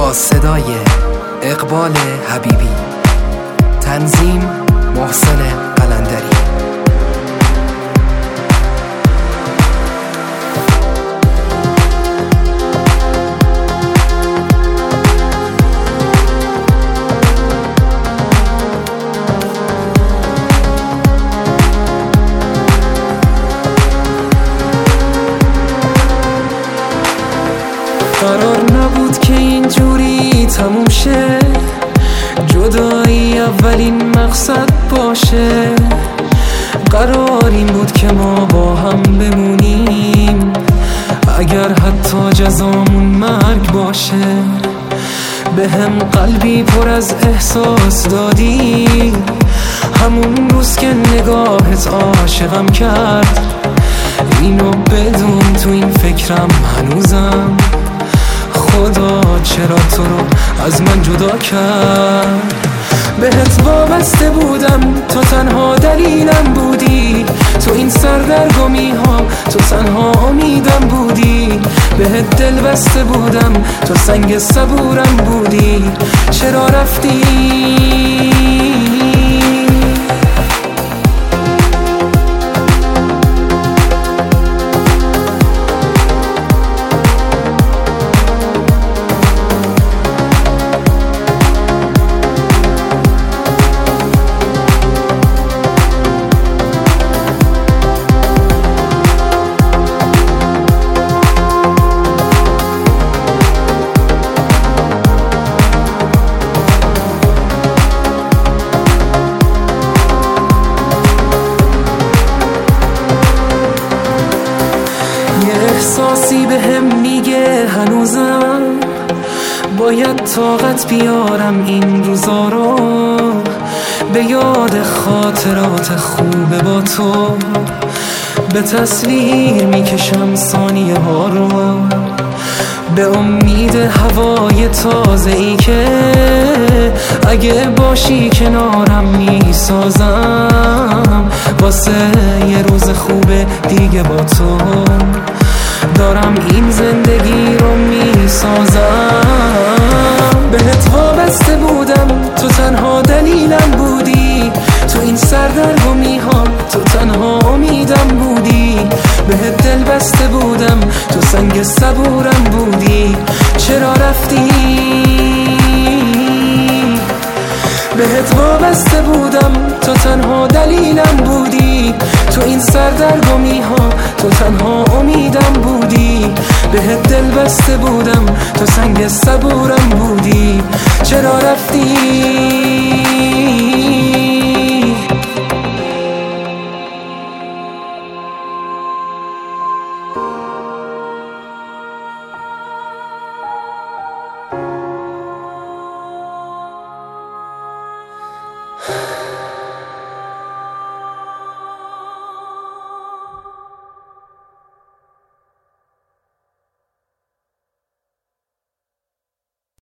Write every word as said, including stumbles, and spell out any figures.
با صدای اقبال حبیبی، تنظیم محسن قلندری. قرار نبود که اینجوری تموم شه، جدایی اولین مقصد باشه. قرار این بود که ما با هم بمونیم، اگر حتی جزامون مرگ باشه. به هم قلبی پر از احساس دادی، همون روز که نگاهت عاشقم کرد. اینو بدون تو این فکرم هنوزم، خدا چرا تو رو از من جدا کرد. بهت وابسته بودم، تو تنها دلیلم بودی. تو این سردرگمی ها تو تنها امیدم بودی. بهت دل بسته بودم، تو سنگ صبورم بودی. چرا رفتی؟ احساسی به هم میگه هنوزم باید طاقت بیارم این روزا رو. به یاد خاطرات خوب با تو، به تصویر میکشم ثانیه ها رو. به امید هوای تازه ای که اگه باشی کنارم میسازم، واسه یه روز خوب دیگه با تو دارم این زندگی رو میسازم. بهت وابسته بودم، تو تنها دلیلم بودی. تو این سردرگمی ها تو تنها امیدم بودی. بهت دل بسته بودم، تو سنگ صبورم بودی. چرا رفتی؟ بهت وابسته بودم، تو تنها دلیلم بودی. تو این سردرگمی ها تو تنها امیدم بودی. بهت دل بسته بودم، تو سنگ صبورم بودی. چرا رفتی؟